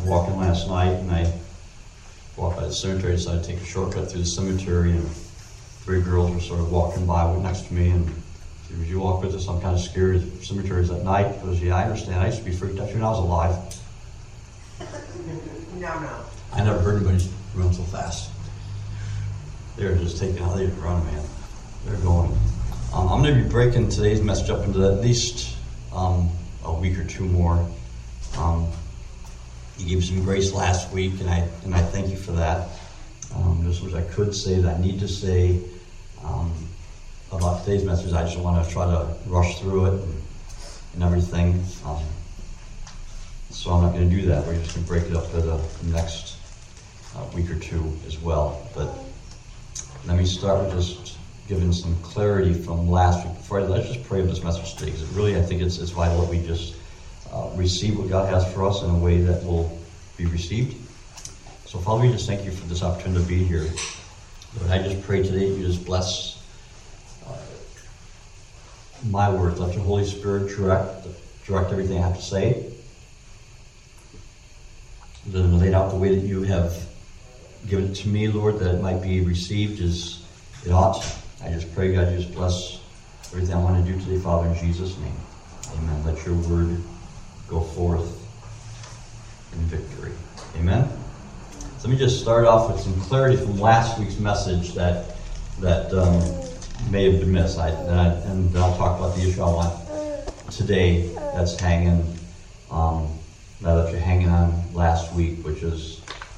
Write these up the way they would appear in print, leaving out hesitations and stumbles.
walking last night, and I walked by the cemetery, decided to take a shortcut through the cemetery, and 3 girls were sort of walking by next to me, and said, "Would you walk with us? I'm kind of scared of cemeteries at night." I goes, "Yeah, I understand. I used to be freaked out when I was alive." No. I never heard anybody run so fast. They're just taking out, they run, man. They're going. I'm going to be breaking today's message up into at least a week or 2 more. You gave some grace last week, and I thank you for that. There's what I could say that I need to say about today's message. I just want to try to rush through it and everything. So I'm not going to do that. We're just going to break it up for the next week or 2 as well. But let me start with just giving some clarity from last week. Before let's just pray over this message today, because really I think it's vital that we just receive what God has for us in a way that will be received. So Father, we just thank you for this opportunity to be here. Lord, I just pray today you just bless my words. Let your Holy Spirit direct everything I have to say. Then lay it out the way that you have given it to me, Lord, that it might be received as it ought. I just pray, God, you just bless everything I want to do today, Father, in Jesus' name. Amen. Let your word go forth in victory. Amen. So let me just start off with some clarity from last week's message that may have been missed. And then I'll talk about the issue I want today that's hanging, that you're hanging on last week, which is,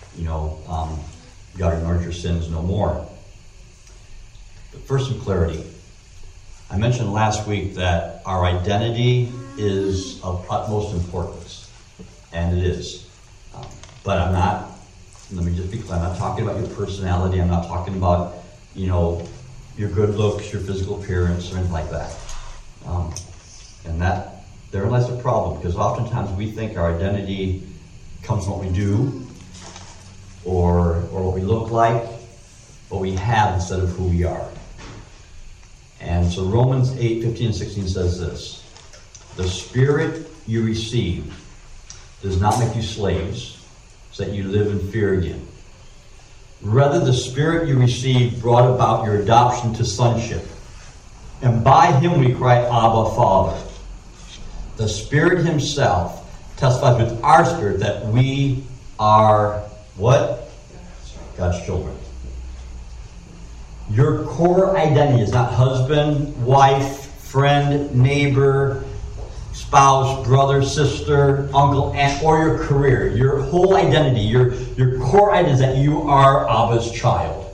God ignores your sins no more. But first, some clarity. I mentioned last week that our identity is of utmost importance, and it is. But let me just be clear, I'm not talking about your personality, I'm not talking about, your good looks, your physical appearance, or anything like that. And that, there lies the problem, because oftentimes we think our identity comes from what we do, or what we look like, what we have instead of who we are. And so Romans 8:15 and 16 says this: "The Spirit you receive does not make you slaves, so that you live in fear again. Rather, the Spirit you received brought about your adoption to sonship. And by him we cry, Abba, Father. The Spirit himself testifies with our spirit that we are what? God's children." Your core identity is not husband, wife, friend, neighbor, spouse, brother, sister, uncle, aunt, or your career. Your whole identity, your core identity is that you are Abba's child.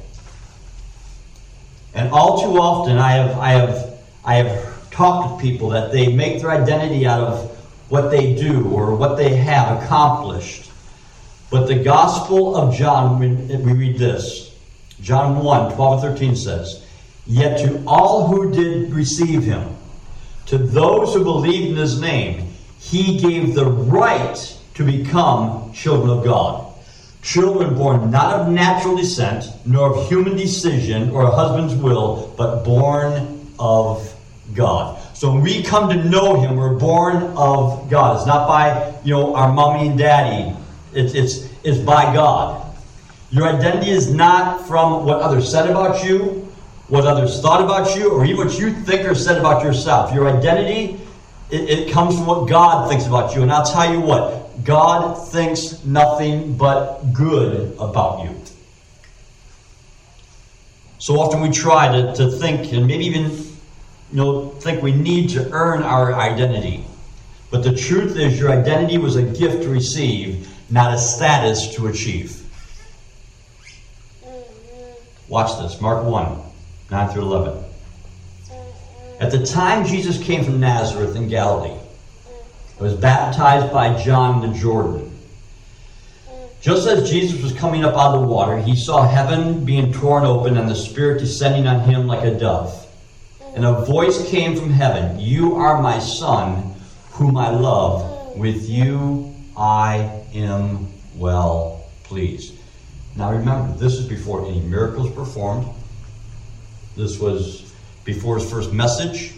And all too often I have talked with people that they make their identity out of what they do or what they have accomplished. But the Gospel of John, we read this. John 1:12-13 says, "Yet to all who did receive him, to those who believed in his name, he gave the right to become children of God. Children born not of natural descent, nor of human decision or a husband's will, but born of God." So when we come to know him, we're born of God. It's not by, our mommy and daddy. It's by God. Your identity is not from what others said about you, what others thought about you, or even what you think or said about yourself. Your identity, it comes from what God thinks about you. And I'll tell you what, God thinks nothing but good about you. So often we try to think, and maybe even think we need to earn our identity. But the truth is, your identity was a gift to receive, not a status to achieve. Watch this, Mark 1:9-11. "At the time Jesus came from Nazareth in Galilee, he was baptized by John in the Jordan. Just as Jesus was coming up out of the water, he saw heaven being torn open and the Spirit descending on him like a dove. And a voice came from heaven, 'You are my Son, whom I love. With you I am well pleased.'" Now remember, this is before any miracles performed. This was before his first message.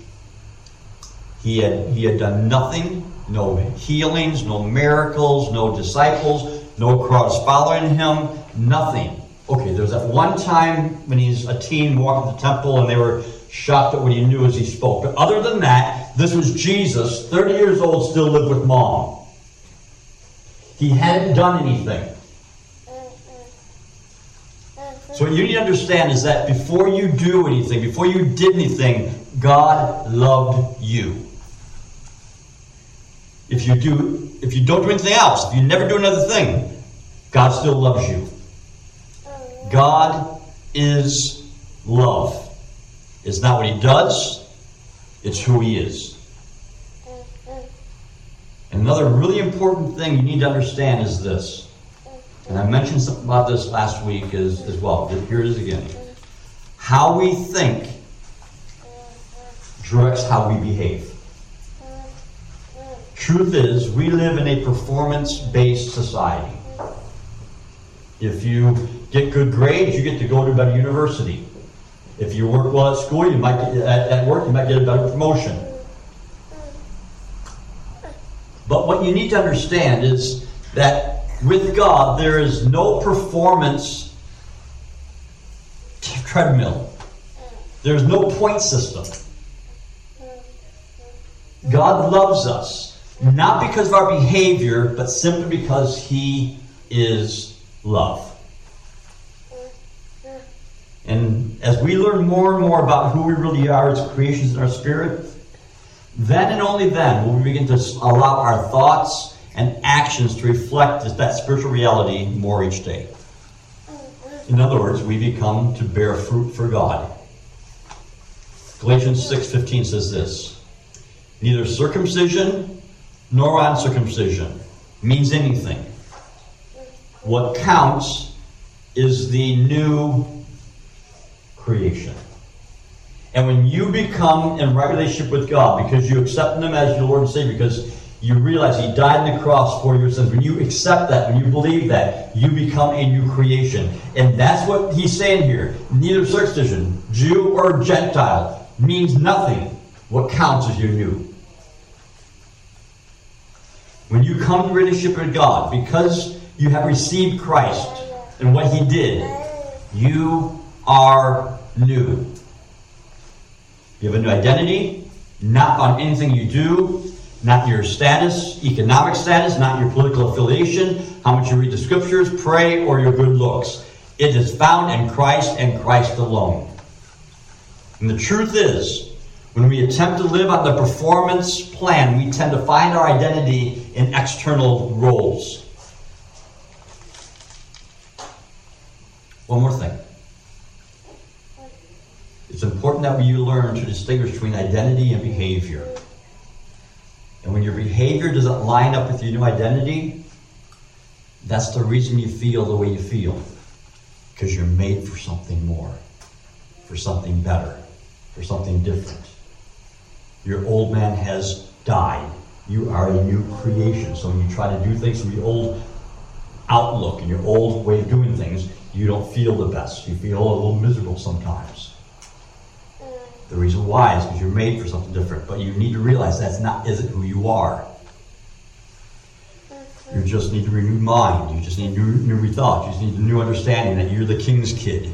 He had done nothing, no healings, no miracles, no disciples, no crowds following him, nothing. Okay, there's that one time when he's a teen walking the temple and they were shocked at what he knew as he spoke. But other than that, this was Jesus, 30 years old, still lived with mom. He hadn't done anything. So what you need to understand is that before you do anything, before you did anything, God loved you. If you don't do anything else, if you never do another thing, God still loves you. God is love. It's not what he does, it's who he is. And another really important thing you need to understand is this. And I mentioned something about this last week as well. Here it is again. How we think directs how we behave. Truth is, we live in a performance-based society. If you get good grades, you get to go to a better university. If you work well at school, at work, you might get a better promotion. But what you need to understand is that with God, there is no performance treadmill. There's no point system. God loves us, not because of our behavior, but simply because he is love. And as we learn more and more about who we really are as creations in our spirit, then and only then will we begin to allow our thoughts and actions to reflect that spiritual reality more each day. In other words, we become to bear fruit for God. Galatians 6:15 says this: neither circumcision nor uncircumcision means anything. What counts is the new creation. And when you become in right relationship with God, because you accept him as your Lord and Savior, because you realize he died on the cross for your sins, when you accept that, when you believe that, you become a new creation. And that's what he's saying here. Neither circumcision, Jew or Gentile, means nothing. What counts is you're new. When you come to relationship with God, because you have received Christ and what he did, you are new. You have a new identity, not on anything you do, not your status, economic status, not your political affiliation, how much you read the scriptures, pray, or your good looks. It is found in Christ and Christ alone. And the truth is, when we attempt to live on the performance plan, we tend to find our identity in external roles. One more thing. It's important that you learn to distinguish between identity and behavior. And when your behavior doesn't line up with your new identity, that's the reason you feel the way you feel. Because you're made for something more, for something better, for something different. Your old man has died. You are a new creation. So when you try to do things from your old outlook and your old way of doing things, you don't feel the best. You feel a little miserable sometimes. The reason why is because you're made for something different. But you need to realize isn't who you are. You just need a renewed mind. You just need new thoughts. You just need a new understanding that you're the king's kid.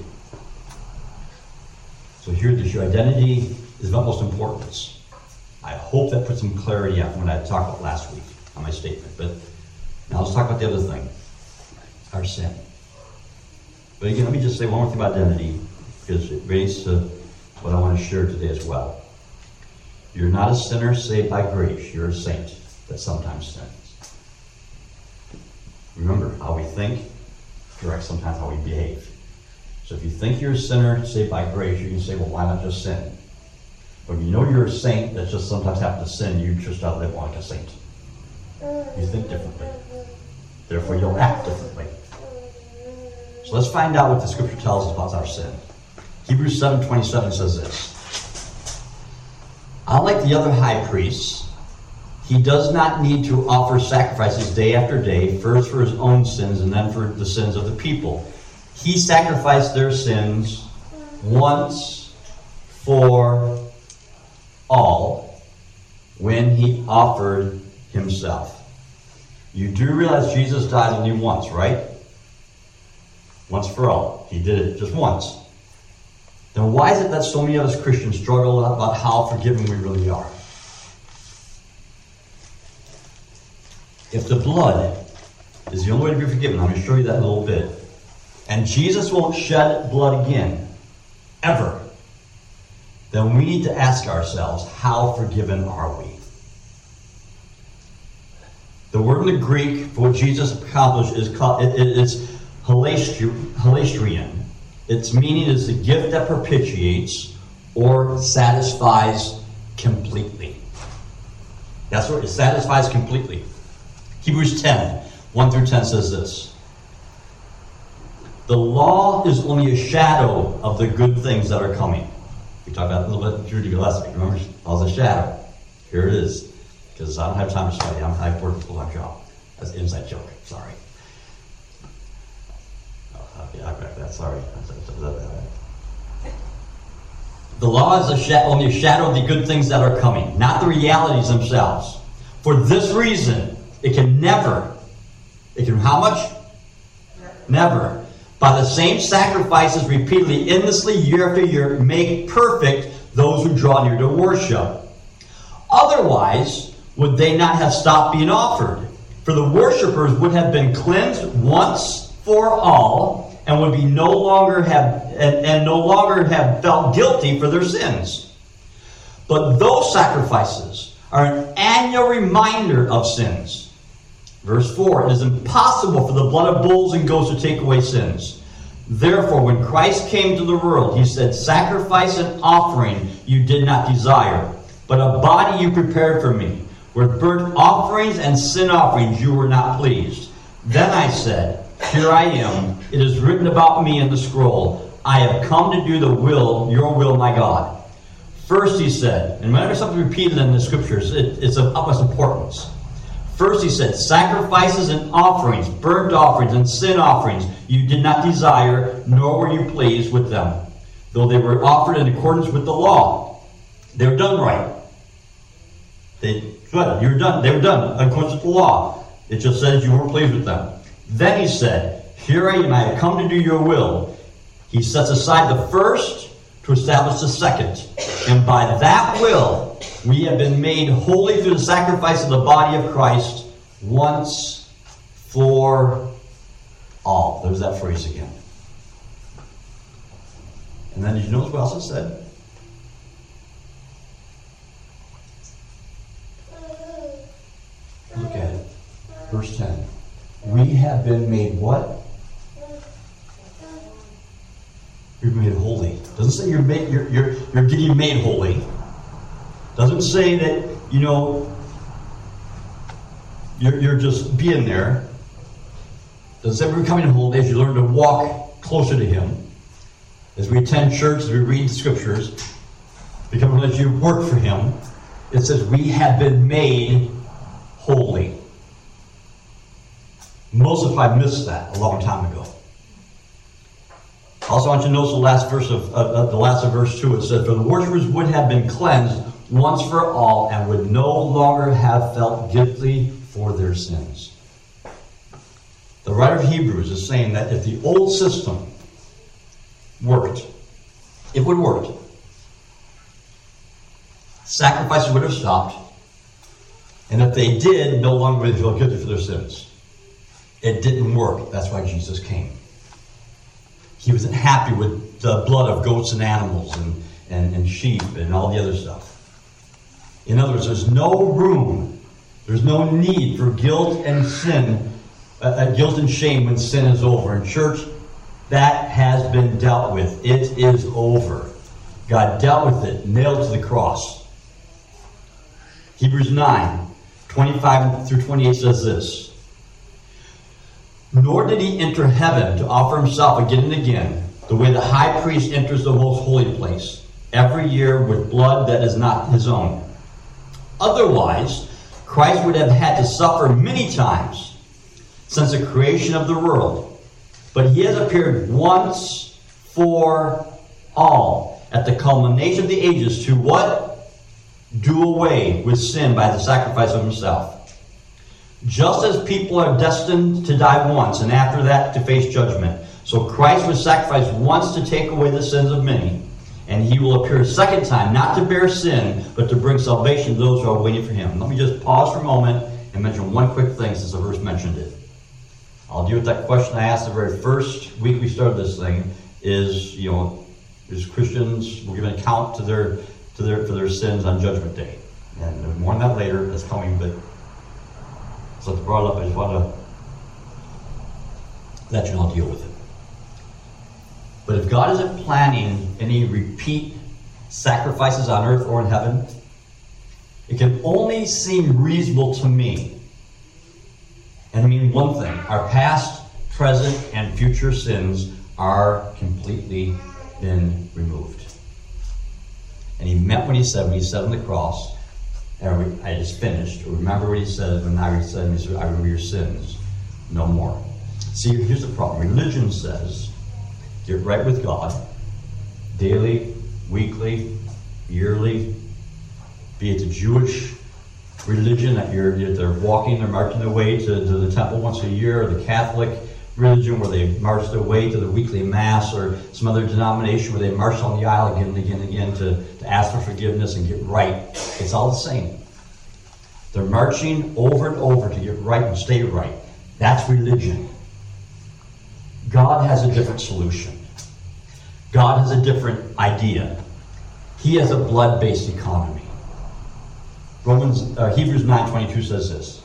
So here, your identity is of utmost importance. I hope that put some clarity on what I talked about last week on my statement. But now let's talk about the other thing, our sin. But again, let me just say one more thing about identity, because it relates to what I want to share today as well. You're not a sinner saved by grace. You're a saint that sometimes sins. Remember, how we think directs sometimes how we behave. So if you think you're a sinner saved by grace, you can say, well, why not just sin? But when you know you're a saint that just sometimes happens to sin, you just don't live like a saint. You think differently. Therefore, you'll act differently. So let's find out what the scripture tells us about our sin. Hebrews 7:27 says this: unlike the other high priests, he does not need to offer sacrifices day after day, first for his own sins and then for the sins of the people. He sacrificed their sins once for all when he offered himself. You do realize Jesus died only once, right? Once for all. He did it just once. Then why is it that so many of us Christians struggle about how forgiven we really are? If the blood is the only way to be forgiven, I'm going to show you that in a little bit. And Jesus won't shed blood again, ever. Then we need to ask ourselves, how forgiven are we? The word in the Greek for what Jesus accomplished is called, it's hilastrian. Its meaning is the gift that propitiates or satisfies completely. That's what it satisfies completely. Hebrews 10, 1 through 10 says this. The law is only a shadow of the good things that are coming. We talked about it a little bit Judy last week. Remember? All the shadow. Here it is. Because I don't have time to study. I work a full-time job. That's an inside joke. Sorry. I back that. Sorry. The law is only a shadow of the good things that are coming, not the realities themselves. For this reason, it can how much? Never. By the same sacrifices repeatedly, endlessly, year after year, make perfect those who draw near to worship. Otherwise, would they not have stopped being offered? For the worshippers would have been cleansed once for all, and would be no longer have felt guilty for their sins. But those sacrifices are an annual reminder of sins. Verse 4, it is impossible for the blood of bulls and goats to take away sins. Therefore, when Christ came to the world, he said, sacrifice and offering you did not desire, but a body you prepared for me. With burnt offerings and sin offerings you were not pleased. Then I said, here I am. It is written about me in the scroll. I have come to do your will, my God. First he said, and whenever something repeated in the scriptures, it's of utmost importance. First he said, sacrifices and offerings, burnt offerings and sin offerings, you did not desire, nor were you pleased with them, though they were offered in accordance with the law. They were done right. They were done in accordance with the law. It just says you weren't pleased with them. Then he said, here I am, I have come to do your will. He sets aside the first to establish the second. And by that will, we have been made holy through the sacrifice of the body of Christ once for all. There's that phrase again. And then did you notice what else it said? Look at it. Verse 10. We have been made what? You're made holy. Doesn't say you're getting made holy. Doesn't say that, you're just being there. Doesn't say we're becoming holy as you learn to walk closer to Him. As we attend church, as we read the scriptures, becoming as you work for Him. It says we have been made holy. Most of us missed that a long time ago. Also, I want you to notice the last verse of verse 2. It says, for the worshippers would have been cleansed once for all and would no longer have felt guilty for their sins. The writer of Hebrews is saying that if the old system worked, it would work. Sacrifices would have stopped. And if they did, no longer would they feel guilty for their sins. It didn't work. That's why Jesus came. He wasn't happy with the blood of goats and animals and sheep and all the other stuff. In other words, there's no room, there's no need for guilt and sin, guilt and shame when sin is over. In church, that has been dealt with. It is over. God dealt with it, nailed to the cross. Hebrews 9, 25 through 28 says this. Nor did he enter heaven to offer himself again and again, the way the high priest enters the most holy place, every year with blood that is not his own. Otherwise, Christ would have had to suffer many times since the creation of the world. But he has appeared once for all, at the culmination of the ages, to what? Do away with sin by the sacrifice of himself. Just as people are destined to die once, and after that to face judgment, so Christ was sacrificed once to take away the sins of many, and he will appear a second time, not to bear sin, but to bring salvation to those who are waiting for him. Let me just pause for a moment and mention one quick thing since the verse mentioned it. I'll deal with that question I asked the very first week we started this thing, is Christians will give an account for their sins on Judgment Day. And more on that later, that's coming, but so to brought it up, I just want to let you know I'll deal with it. But if God isn't planning any repeat sacrifices on earth or in heaven, it can only seem reasonable to me. And I mean one thing: our past, present, and future sins are completely been removed. And he meant when he said on the cross, I just finished. Remember what he said when I said, I remember your sins no more. See, here's the problem. Religion says, get right with God daily, weekly, yearly. Be it the Jewish religion that they're walking, they're marching their way to the temple once a year, or the Catholic religion where they march their way to the weekly mass, or some other denomination where they march on the aisle again and again and again to ask for forgiveness and get right. It's all the same. They're marching over and over to get right and stay right. That's religion. God has a different solution. God has a different idea. He has a blood-based economy. Hebrews 9:22 says this.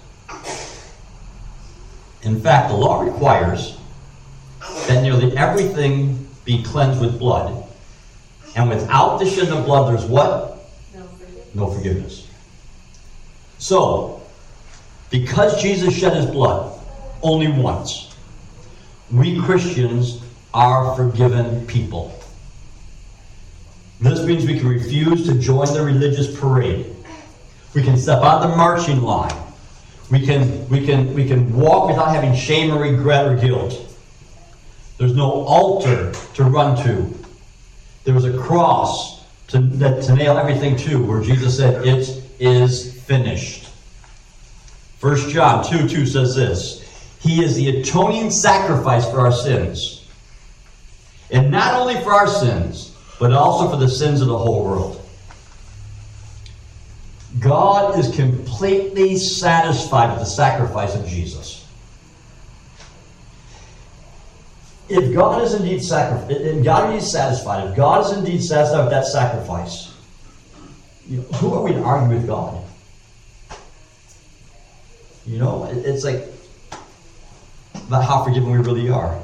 In fact, the law requires that nearly everything be cleansed with blood. And without the shedding of blood, there's what? No forgiveness. So, because Jesus shed his blood only once, we Christians are forgiven people. This means we can refuse to join the religious parade. We can step on the marching line. We can walk without having shame or regret or guilt. There's no altar to run to. There was a cross to nail everything to, where Jesus said, "It is finished." 1 John 2:2 says this: He is the atoning sacrifice for our sins. And not only for our sins, but also for the sins of the whole world. God is completely satisfied with the sacrifice of Jesus. If God is indeed satisfied, if God is indeed satisfied with that sacrifice, who are we to argue with God? It's like about how forgiven we really are.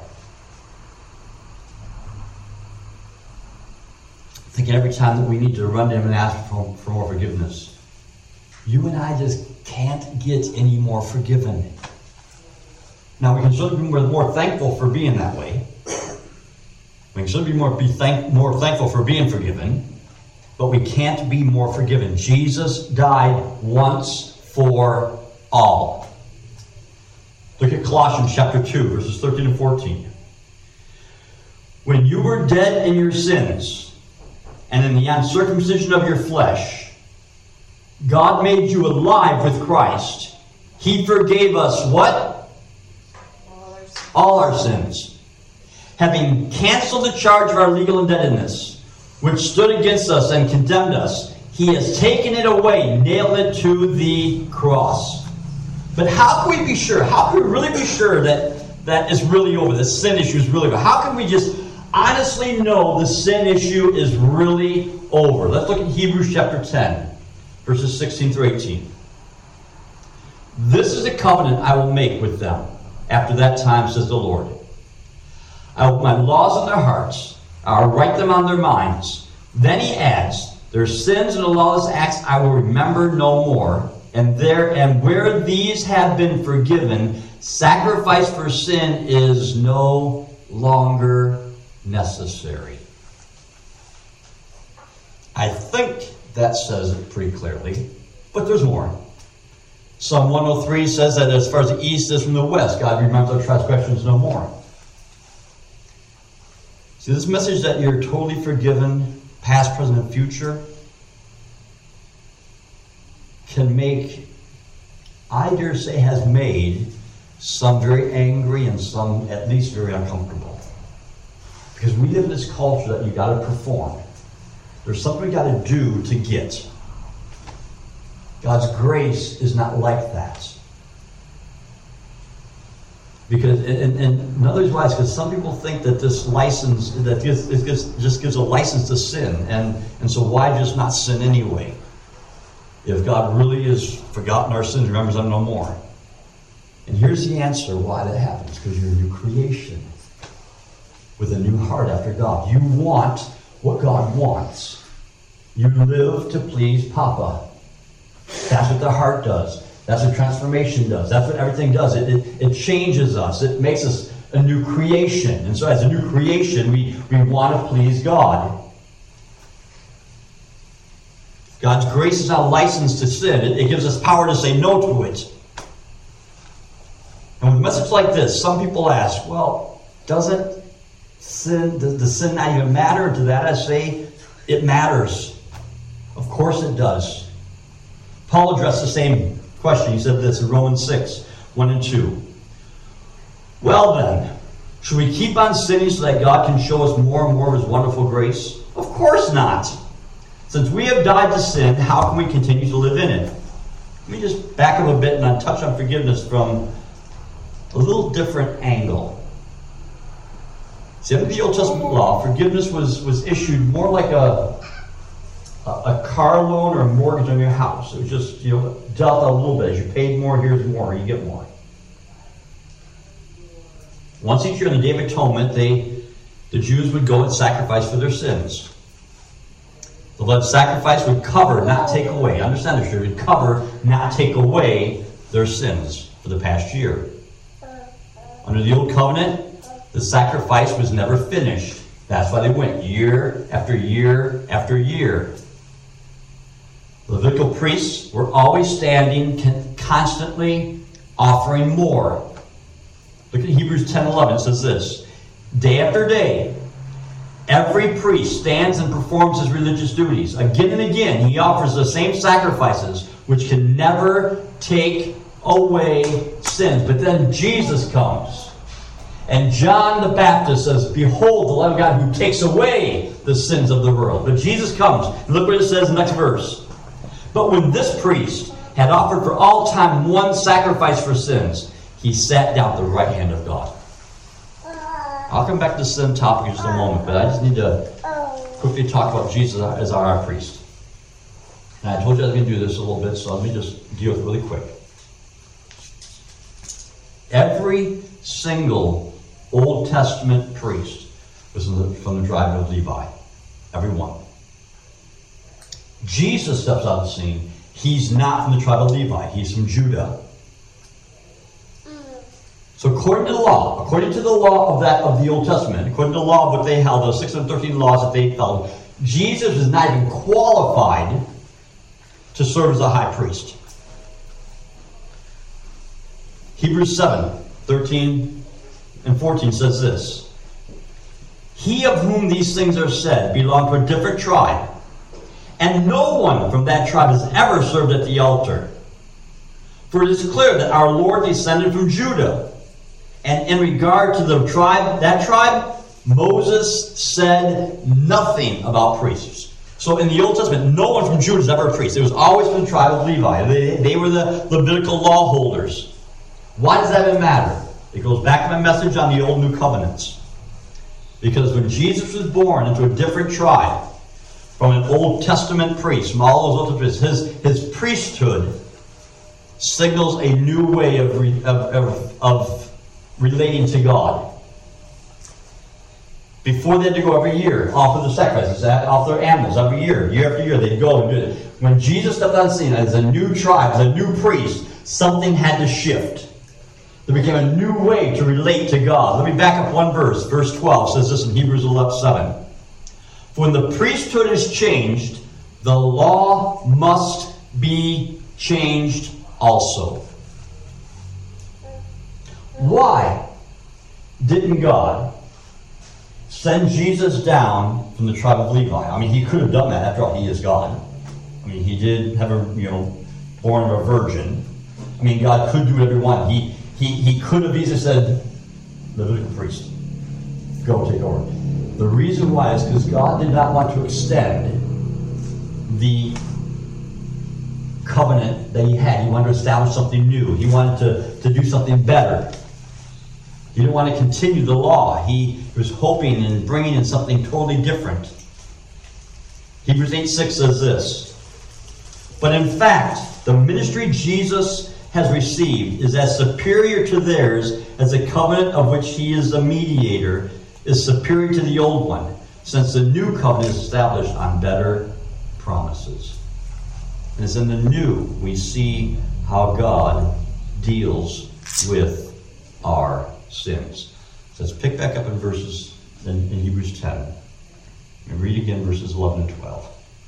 Thinking every time that we need to run to him and ask for more forgiveness. You and I just can't get any more forgiven. Now, we can certainly be more thankful for being that way. We can certainly be more thankful for being forgiven, but we can't be more forgiven. Jesus died once for all. Look at Colossians chapter 2, verses 13 and 14. When you were dead in your sins, and in the uncircumcision of your flesh, God made you alive with Christ. He forgave us what? All our sins. Having canceled the charge of our legal indebtedness, which stood against us and condemned us, he has taken it away, nailed it to the cross. But how can we be sure? How can we really be sure that it's really over? The sin issue is really over. How can we just honestly know the sin issue is really over? Let's look at Hebrews chapter 10. Verses 16 through 18. This is a covenant I will make with them after that time, says the Lord. I will put my laws in their hearts. I will write them on their minds. Then he adds, their sins and the lawless acts I will remember no more. And where these have been forgiven, sacrifice for sin is no longer necessary. I think that says it pretty clearly, but there's more. Psalm 103 says that as far as the east is from the west, God remembers our transgressions no more. See, this message that you're totally forgiven, past, present, and future, can make I dare say, has made some very angry and some at least very uncomfortable. Because we live in this culture that you got to perform. There's something we got to do to get. God's grace is not like that. Because, and another reason why is because some people think that this license, that just gives a license to sin. And so why just not sin anyway? If God really has forgotten our sins, remembers them no more. And here's the answer why that happens. Because you're a new creation. With a new heart after God. You want what God wants. You live to please Papa. That's what the heart does. That's what transformation does. That's what everything does. It changes us. It makes us a new creation. And so as a new creation, we want to please God. God's grace is not a license to sin. It gives us power to say no to it. And with a message like this, some people ask, well, does sin not even matter? And to that I say, it matters. Of course it does. Paul addressed the same question. He said this in Romans 6, 1 and 2. Well then, should we keep on sinning so that God can show us more and more of His wonderful grace? Of course not. Since we have died to sin, how can we continue to live in it? Let me just back up a bit and touch on forgiveness from a little different angle. See, under the Old Testament law, forgiveness was issued more like a car loan or a mortgage on your house. It was just, dealt out a little bit. As you paid more, here's more, you get more. Once each year on the Day of Atonement, the Jews would go and sacrifice for their sins. The blood sacrifice would cover, not take away. Understand this, it would cover, not take away their sins for the past year. Under the Old Covenant, the sacrifice was never finished. That's why they went year after year after year. The Levitical priests were always standing, constantly offering more. Look at Hebrews 10:11. It says this. Day after day, every priest stands and performs his religious duties. Again and again, he offers the same sacrifices, which can never take away sins. But then Jesus comes. And John the Baptist says, behold, the Lamb of God who takes away the sins of the world. But Jesus comes. And look what it says in the next verse. But when this priest had offered for all time one sacrifice for sins, he sat down at the right hand of God. I'll come back to the sin topic in just a moment, but I just need to quickly talk about Jesus as our high priest. And I told you I was going to do this a little bit, so let me just deal with it really quick. Every single Old Testament priest was from the tribe of Levi. Every one. Jesus steps on the scene. He's not from the tribe of Levi. He's from Judah. So according to the law of the Old Testament, according to the law of what they held, those 613 laws that they held, Jesus was not even qualified to serve as a high priest. Hebrews 7:13 and 14 says this. He of whom these things are said belonged to a different tribe, and no one from that tribe has ever served at the altar. For it is clear that our Lord descended from Judah. And in regard to that tribe, Moses said nothing about priests. So in the Old Testament, no one from Judah is ever a priest. It was always from the tribe of Levi. They were the Levitical law holders. Why does that even matter? It goes back to my message on the Old New Covenants. Because when Jesus was born into a different tribe, from an Old Testament priest, from all those Old Testament priests, his priesthood signals a new way of relating to God. Before they had to go every year, offer the sacrifices, offer their animals every year after year, they'd go and do it. When Jesus stepped on the scene as a new tribe, as a new priest, something had to shift. There became a new way to relate to God. Let me back up one verse. Verse 12 says this in Hebrews 11:7. For when the priesthood is changed, the law must be changed also. Why didn't God send Jesus down from the tribe of Levi? I mean, he could have done that. After all, he is God. I mean, he did have born of a virgin. I mean, God could do whatever he wanted. He could have easily said, Levitical priest, go take over. The reason why is because God did not want to extend the covenant that he had. He wanted to establish something new. He wanted to do something better. He didn't want to continue the law. He was hoping and bringing in something totally different. Hebrews 8:6 says this, but in fact, the ministry Jesus has received is as superior to theirs as the covenant of which he is the mediator is superior to the old one, since the new covenant is established on better promises. And it's in the new we see how God deals with our sins. So let's pick back up in verses in Hebrews 10 and read again verses 11 and 12.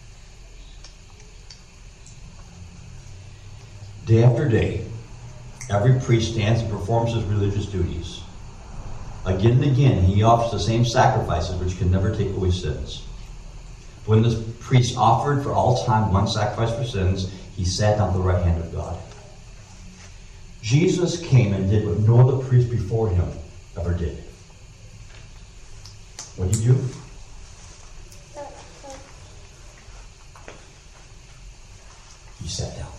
Day after day, every priest stands and performs his religious duties. Again and again, he offers the same sacrifices which can never take away sins. When the priest offered for all time one sacrifice for sins, he sat down at the right hand of God. Jesus came and did what no other priest before him ever did. What did he do? He sat down.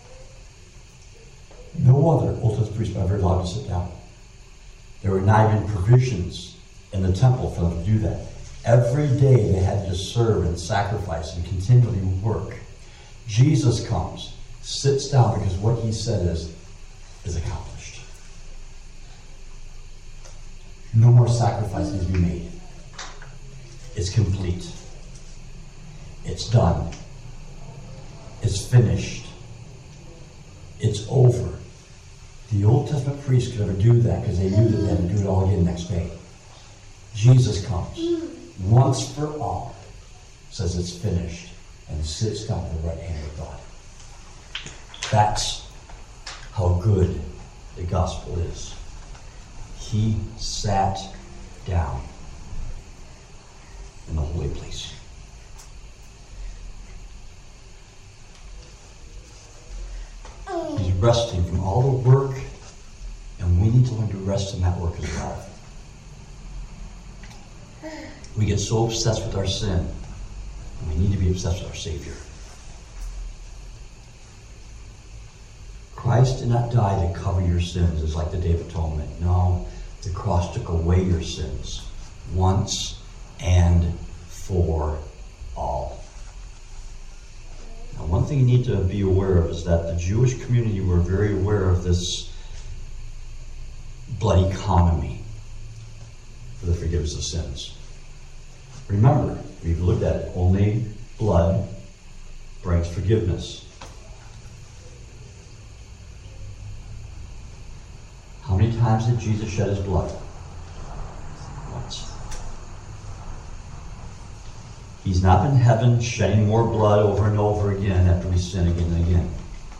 No other Old Testament priest was ever allowed to sit down. There were not even provisions in the temple for them to do that. Every day they had to serve and sacrifice and continually work. Jesus comes, sits down because what he said is accomplished. No more sacrifice needs to be made. It's complete. It's done. It's finished. It's over. The Old Testament priests could never do that because they knew that they had to do it all again next day. Jesus comes once for all, says it's finished, and sits down at the right hand of God. That's how good the gospel is. He sat down in the holy place. He's resting from all the work, and we need to learn to rest in that work as well. We get so obsessed with our sin, and we need to be obsessed with our Savior. Christ did not die to cover your sins as like the Day of Atonement. No, the cross took away your sins once and for all. Now, one thing you need to be aware of is that the Jewish community were very aware of this blood economy for the forgiveness of sins. Remember, we've looked at it. Only blood brings forgiveness. How many times did Jesus shed his blood? Once. He's not in heaven shedding more blood over and over again after we sin again and again.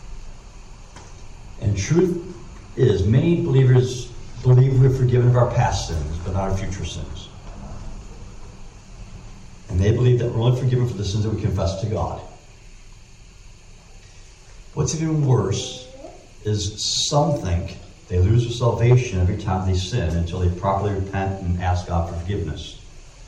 And truth is, many believers believe we're forgiven of our past sins, but not our future sins. And they believe that we're only forgiven for the sins that we confess to God. What's even worse is some think they lose their salvation every time they sin until they properly repent and ask God for forgiveness.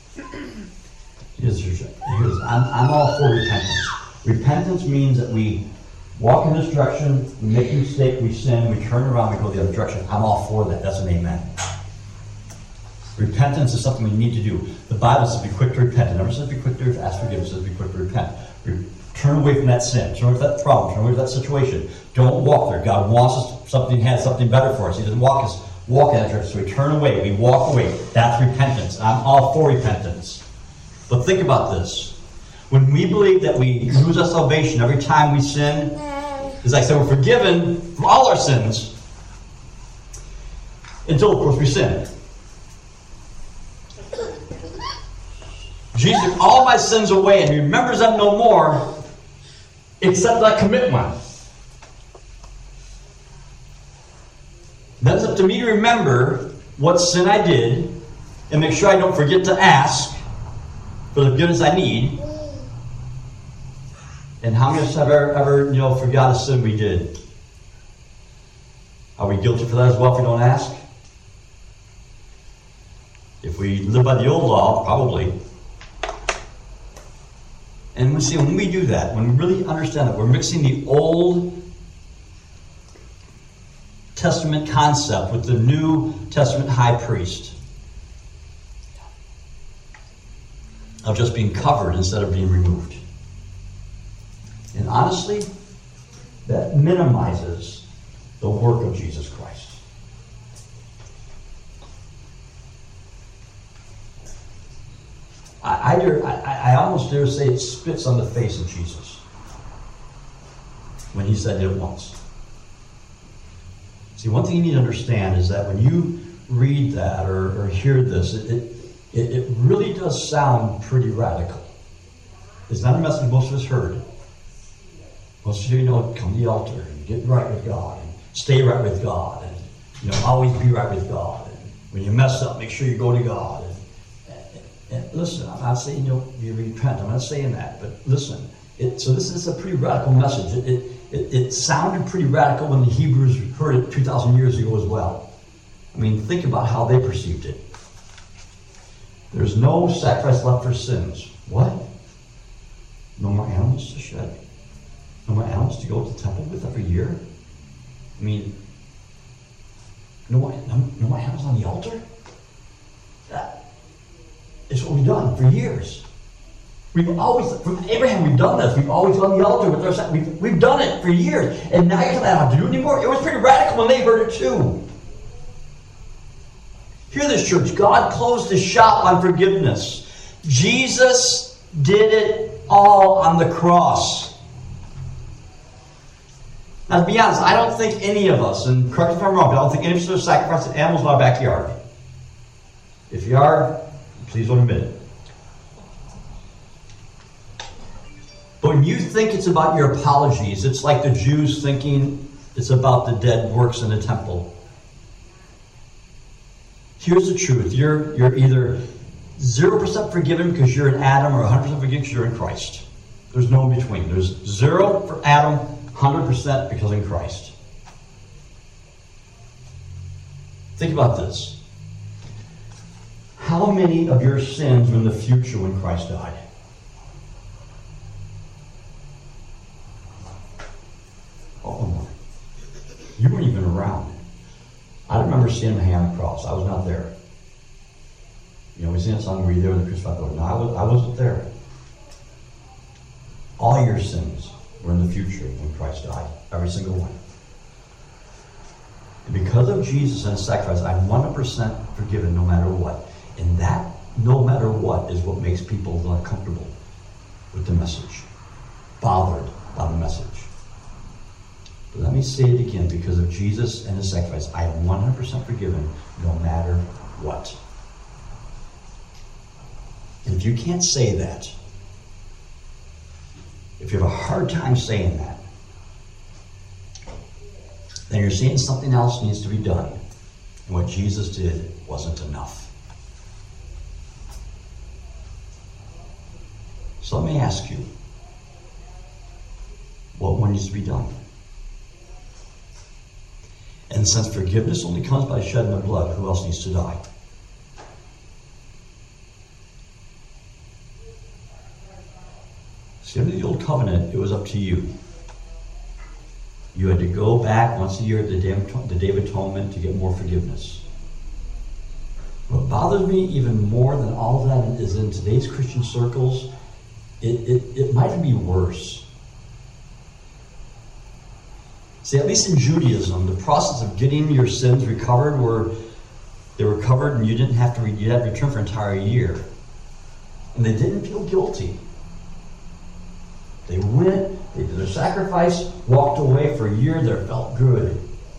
I'm all for repentance. Repentance means that we walk in this direction, we make a mistake, we sin, we turn around, we go the other direction. I'm all for that. That's an amen. Repentance is something we need to do. The Bible says be quick to repent. It never says be quick to ask forgiveness. It says be quick to repent. Turn away from that sin. Turn away from that problem. Turn away from that situation. Don't walk there. God wants us has something better for us. He doesn't walk in that direction. So we turn away. We walk away. That's repentance. I'm all for repentance. But think about this. When we believe that we lose our salvation every time we sin, as I said, we're forgiven from all our sins until, of course, we sin. Jesus took all my sins away and remembers them no more, except I commit one. Then it's up to me to remember what sin I did and make sure I don't forget to ask for the forgiveness I need. And how many of us have ever forgot a sin we did? Are we guilty for that as well if we don't ask? If we live by the old law, probably. And we see when we do that, when we really understand that we're mixing the Old Testament concept with the New Testament high priest of just being covered instead of being removed. And honestly, that minimizes the work of Jesus Christ. I almost dare say it spits on the face of Jesus when he said it once. See, one thing you need to understand is that when you read that or hear this, it really does sound pretty radical. It's not a message most of us heard. Most of you know, come to the altar and get right with God and stay right with God and always be right with God. And when you mess up, make sure you go to God. And listen, I'm not saying you repent. I'm not saying that. But listen, so this is a pretty radical message. It sounded pretty radical when the Hebrews heard it 2,000 years ago as well. I mean, think about how they perceived it. There's no sacrifice left for sins. What? No more animals to shed? No more animals to go to the temple with every year? I mean, no more animals on the altar? That is what we've done for years. We've always, from Abraham, we've done this. We've always gone to the altar with our we've done it for years. And now you're not allowed to do it anymore? It was pretty radical when they heard it too. Hear this, church. God closed his shop on forgiveness. Jesus did it all on the cross. Now, to be honest, I don't think any of us, and correct me if I'm wrong, but I don't think any of us are sacrificing animals in our backyard. If you are, please don't admit it. But when you think it's about your apologies, it's like the Jews thinking it's about the dead works in the temple. Here's the truth. You're either 0% forgiven because you're in Adam or 100% forgiven because you're in Christ. There's no in between. There's 0 for Adam, 100% because in Christ. Think about this. How many of your sins were in the future when Christ died? Oh, you weren't even around. I remember seeing him hang on the cross. I was not there. We sing a song, were you there when the crucified Lord? No, I wasn't there. All your sins were in the future when Christ died. Every single one. And because of Jesus and his sacrifice, I'm 100% forgiven no matter what. And that, no matter what, is what makes people uncomfortable with the message. Bothered by the message. But let me say it again. Because of Jesus and his sacrifice, I am 100% forgiven no matter what. And if you can't say that, if you have a hard time saying that, then you're saying something else needs to be done. And what Jesus did wasn't enough. So let me ask you, what more needs to be done? And since forgiveness only comes by shedding of blood, who else needs to die? See, under the old covenant, it was up to you. You had to go back once a year at the Day of Atonement to get more forgiveness. What bothers me even more than all of that is in today's Christian circles, it might even be worse. See, at least in Judaism, the process of getting your sins recovered they were covered and you didn't have to return for an entire year. And they didn't feel guilty. They went, they did their sacrifice, walked away for a year, they felt good.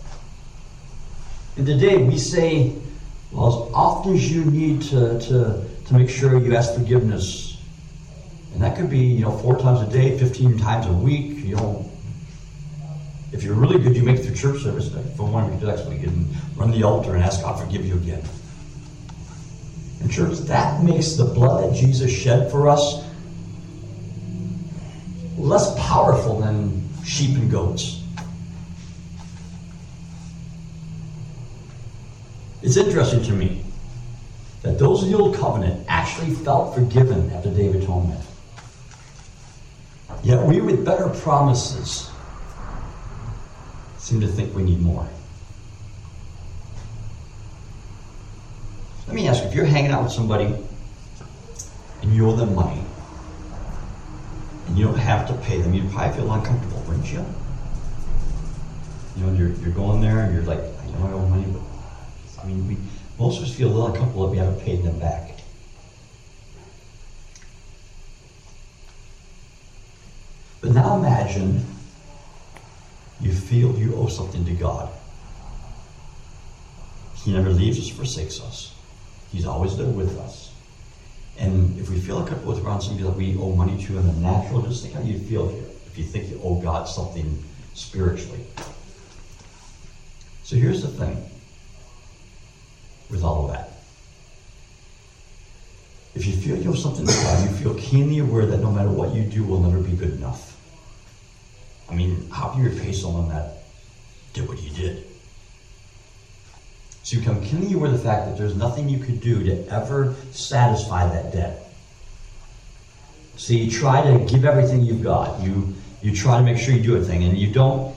And today we say, well, as often as you need to make sure you ask forgiveness, and that could be 4 times a day, 15 times a week. If you're really good, you make it through church service. For one, you could actually get and run the altar and ask God to forgive you again. And church, that makes the blood that Jesus shed for us less powerful than sheep and goats. It's interesting to me that those of the old covenant actually felt forgiven at the Day of Atonement. Yet we with better promises seem to think we need more. Let me ask you, if you're hanging out with somebody and you owe them money and you don't have to pay them, you'd probably feel uncomfortable, wouldn't you? You know, you're going there and you're like, I know I owe money, but most of us feel a little uncomfortable if we haven't paid them back. But now imagine you feel you owe something to God. He never leaves us, forsakes us. He's always there with us. And if we feel uncomfortable with around somebody that we owe money to in the natural, just think how you feel here if you think you owe God something spiritually. So here's the thing with all of that. If you feel you owe something to God, you feel keenly aware that no matter what you do will never be good enough. I mean, how can you repay someone that did what you did? So you become keenly aware of the fact that there's nothing you could do to ever satisfy that debt. So you try to give everything you've got. You try to make sure you do everything, and if you don't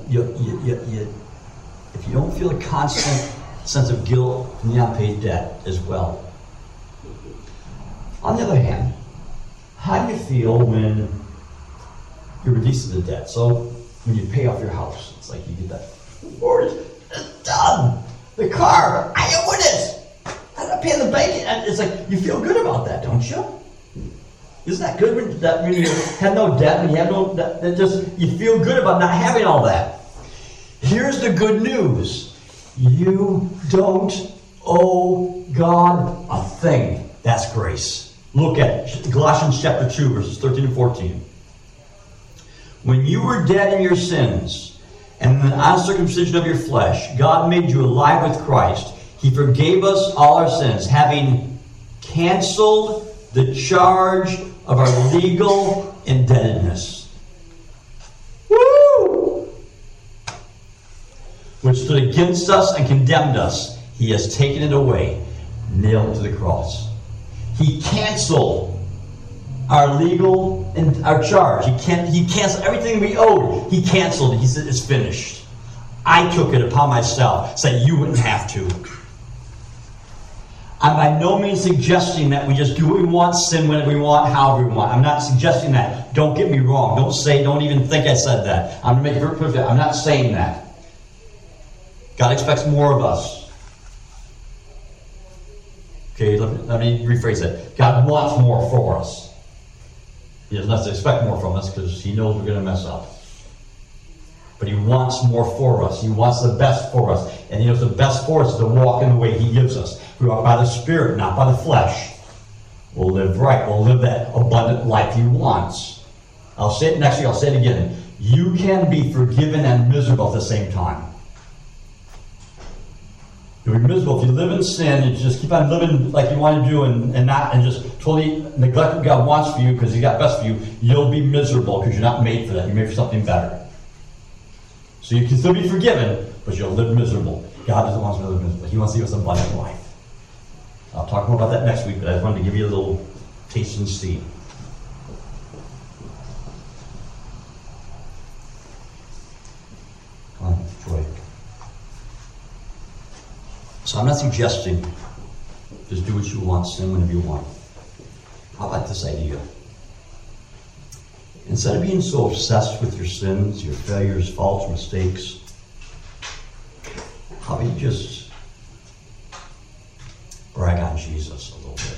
feel a constant sense of guilt from the unpaid debt as well. On the other hand, how do you feel when you're released of the debt? So when you pay off your house, it's like you get that, Lord, it's done. The car, I owe it. I'm not paying the bank. And it's like you feel good about that, don't you? Isn't that good when you have no debt, when you have no debt, you feel good about not having all that? Here's the good news. You don't owe God a thing. That's grace. Look at Colossians chapter 2, verses 13 and 14. When you were dead in your sins and the uncircumcision of your flesh, God made you alive with Christ. He forgave us all our sins, having canceled the charge of our legal indebtedness. Woo! Which stood against us and condemned us. He has taken it away, nailed it to the cross. He canceled our legal and our charge. He canceled everything we owed. He canceled it. He said, it's finished. I took it upon myself, saying you wouldn't have to. I'm by no means suggesting that we just do what we want, sin whenever we want, however we want. I'm not suggesting that. Don't get me wrong. Don't even think I said that. I'm going to make it very clear. I'm not saying that. God expects more of us. Okay, let me rephrase that. God wants more for us. He doesn't have to expect more from us because He knows we're going to mess up. But He wants more for us. He wants the best for us. And He knows the best for us is to walk in the way He gives us. We walk by the Spirit, not by the flesh. We'll live right. We'll live that abundant life He wants. I'll say it next week. I'll say it again. You can be forgiven and miserable at the same time. You'll be miserable if you live in sin and just keep on living like you want to do and just totally neglect what God wants for you because He got best for you. You'll be miserable because you're not made for that. You're made for something better. So you can still be forgiven, but you'll live miserable. God doesn't want us to live miserable. He wants to give us abundant life. I'll talk more about that next week, but I just wanted to give you a little taste and see. Come on, Troy. So I'm not suggesting just do what you want, sin whenever you want. How about this idea? Instead of being so obsessed with your sins, your failures, faults, mistakes, how about you just brag on Jesus a little bit?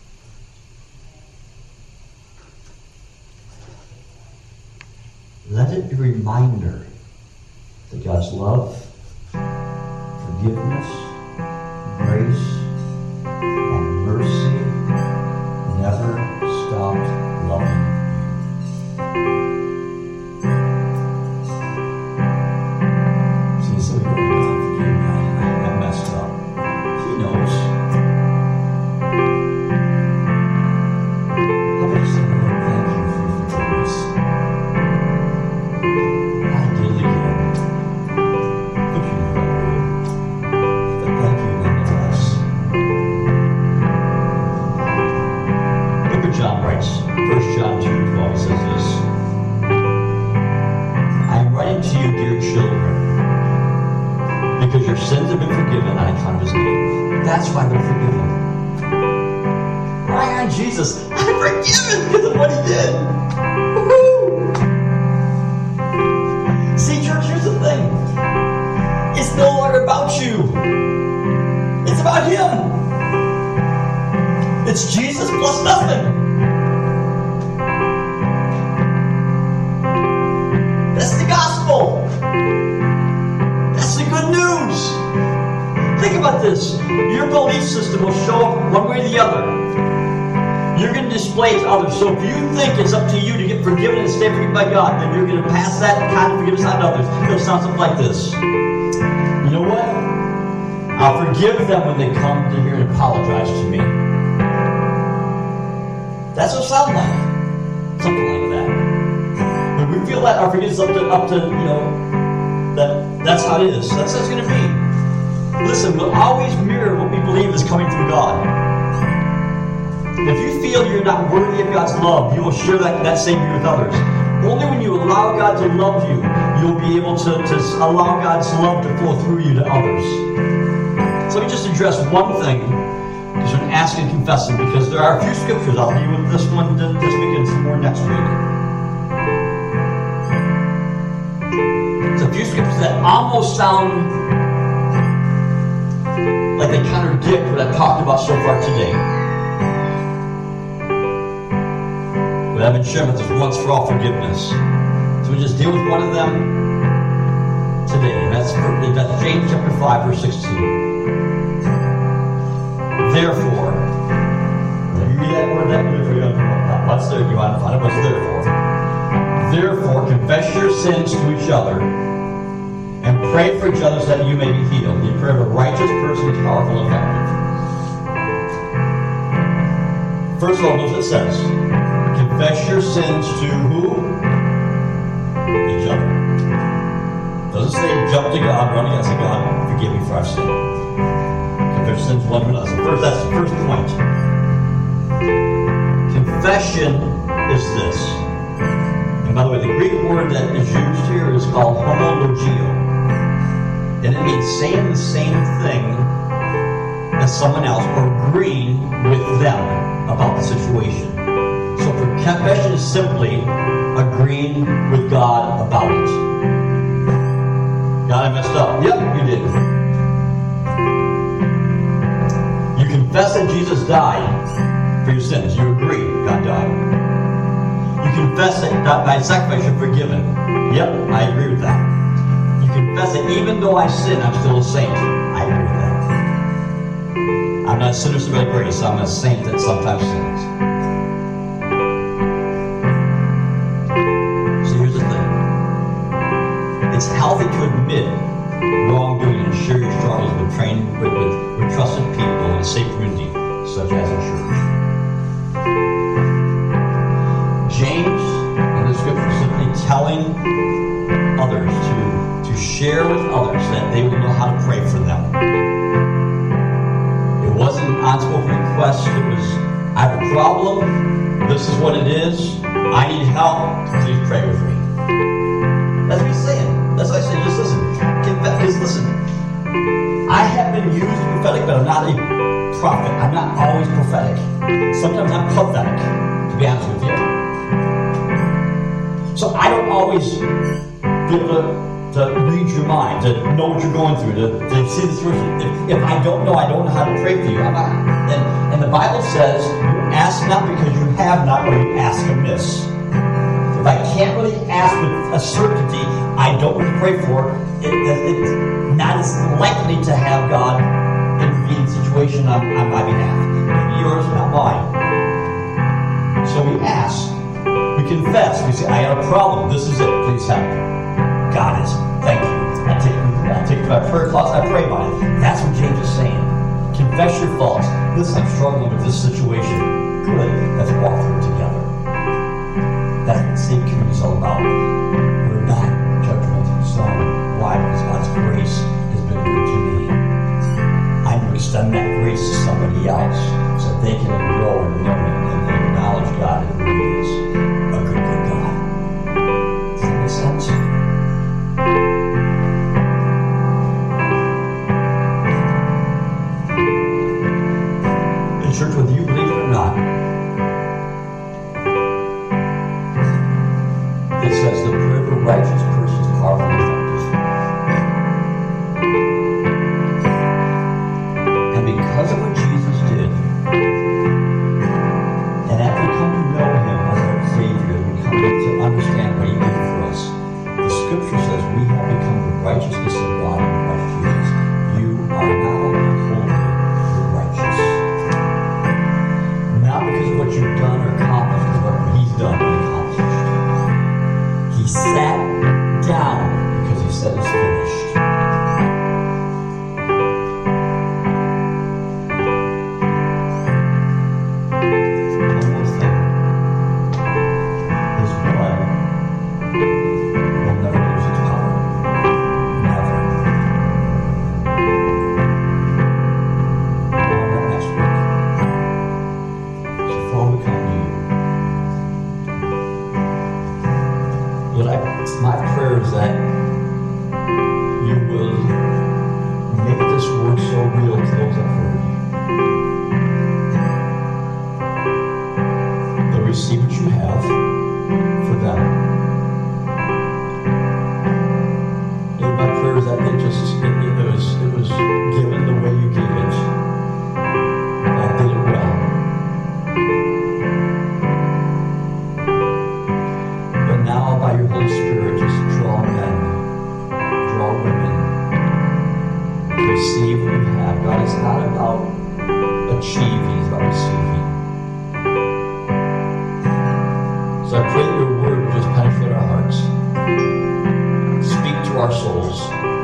Let it be a reminder that God's love, forgiveness, grace, and mercy never stopped loving you. See, so God, forgive me, I messed up. He knows. How about you say, Lord, thank you for your forgiveness. I did it again. But you know I did. That's why they're forgiven. Rely on Jesus. I'm forgiven because of what he did. Woo-hoo! See, church, here's the thing. It's no longer about you. It's about him. It's Jesus plus nothing. That's the gospel. That's the good news. Think about this. Your belief system will show up one way or the other. You're going to display it to others. So if you think it's up to you to get forgiven and stay forgiven by God, then you're going to pass that kind of forgiveness on to others. It'll sound something like this. You know what? I'll forgive them when they come to here and apologize to me. That's what it sounds like. Something like that. When we feel that our forgiveness is up to that's how it is. That's how it's going to be. Listen, we'll always mirror what we believe is coming from God. If you feel you're not worthy of God's love, you will share that same view with others. Only when you allow God to love you, you'll be able to allow God's love to flow through you to others. So let me just address one thing because we're asking and confessing, because there are a few scriptures. I'll deal with this one this week and some more next week. There's a few scriptures that almost sound like they contradict what I've talked about so far today. But I've been sharing with this once for all forgiveness. So we just deal with one of them today. And that's James chapter 5, verse 16. Therefore, when you read that word, what's there? You want to find out what's therefore? Therefore, confess your sins to each other and pray for each other so that you may be healed. The prayer of a righteous person is powerful and effective. First of all, notice what it says. Confess your sins to who? Each other. Doesn't say jump to God, run against God, forgive me for our sin. Confess your sins one to another. First, that's the first point. Confession is this. And by the way, the Greek word that is used here is called homologio. And it means saying the same thing as someone else or agreeing with them about the situation. So confession is simply agreeing with God about it. God, I messed up. Yep, you did. You confess that Jesus died for your sins. You agree God died. You confess that by sacrifice you're forgiven. Yep, I agree with that. You confess that even though I sin, I'm still a saint. I agree with that. I'm not a sinner saved by grace. I'm a saint that sometimes sins. It's healthy to admit wrongdoing and share your struggles with trusted people in a safe community, such as a church. James, in the scripture, is simply telling others to share with others that they will know how to pray for them. It wasn't an unspoken request. It was, I have a problem. This is what it is. I need help. Please pray with me. That's what he's saying. That's why I say, just listen. Because listen, I have been used prophetic, but I'm not a prophet. I'm not always prophetic. Sometimes I'm pathetic, to be honest with you. So I don't always be able to read your mind, to know what you're going through, to see the situation. If I don't know how to pray for you. And the Bible says, you ask not because you have not, or you ask amiss. If I can't really ask with a certainty, I don't want to pray for, it's not as likely to have God intervene in the situation on my behalf. Maybe yours, not mine. So we ask, we confess, we say, I have a problem, this is it, please help. God is, thank you. I take my prayer closet, I pray about it. That's what James is saying. Confess your faults. Listen, I'm struggling with this situation. Good, let's walk through it together. That's what the same community is all about. We're not judgmental zone. Why? Because God's grace has been good to me. I need to extend that grace to somebody else so that they can grow and learn and acknowledge God and who He is. A good, good God. Does that make sense? achieve, He is about receiving. So I pray that your word will just penetrate our hearts, speak to our souls,